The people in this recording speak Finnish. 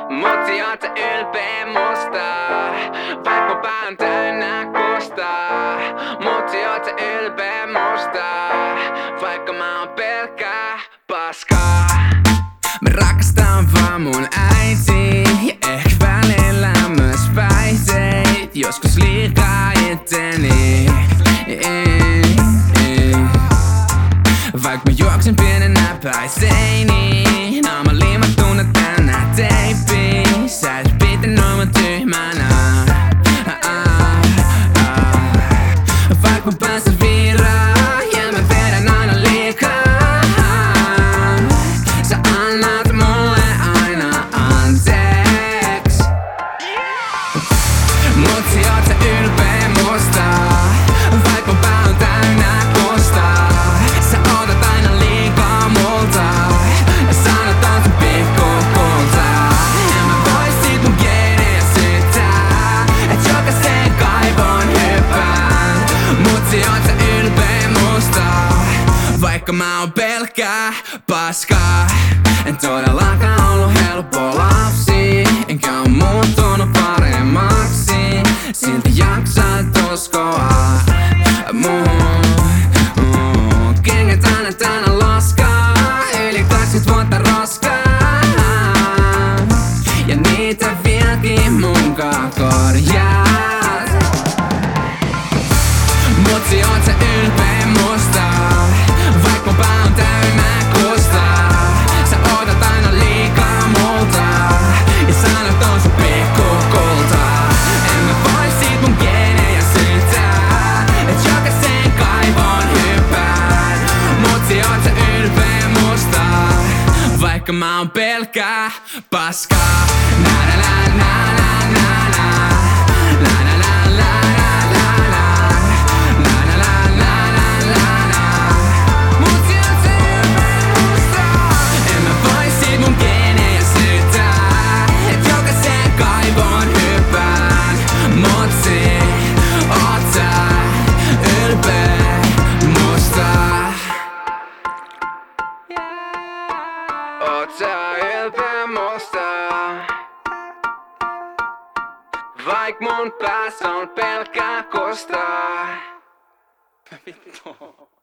Mut sä oot sä ylpeä musta, vaik mun pää on täynnä kustaa. Mut sä oot sä ylpeä musta, vaikka mä oon pelkkää paskaa. Mä rakastan vaan mun äiti ja ehkä välillä myös päiseet. Joskus liikaa itteni. Vaik mä juoksen pienenä päiseini, naama liimattuna tänä teippiin. Sä et pitänyt mä tyhmänä. Vaik mä pääsen viraa ja mä vedän aina liikaa. Sä annat mulle aina anteeks. Mut sä oot sä ylpeä musta, vaik mun pää on täynnä kustaa. Sä otat aina liikaa multa ja sanot on sun pikkukulta. En mä voi sit mun geeniä syyttää, et jokaiseen kaivoon hyppään. Mut sä oot sä ylpeä musta, vaikka mä oon pelkkää paskaa. En todellakaan ollut helppo lapsi, enkä oo muuttunut paremmaksi. Silti jaksat uskoa muuhun. Kengät aina tänä loskaa, yli 20 vuotta roskaa. Ja niitä vieläkin munkaan korjaat. Mut sä oot sä ylpeä musta, vaik mun pää on täynnä kustaa. Sä otat aina liikaa multa ja sanot on sun pikkukulta. En mä voi sit mun geenejä syyttää, et jokaiseen kaivoon hyppään. Mut sä oot sä ylpeä musta, vaikka mä oon pelkkää paskaa. Na na na na na na na. La la la la la la. La la la la la la. Mut sä oot sä ylpeä musta. En mä voi sit mun geenejä syyttää, et jokaiseen kaivoon hyppään. Mut sä oot sä ylpeä musta. Oot sä ylpeä musta, vaik mun päässä on pelkkää kustaa. Vittu.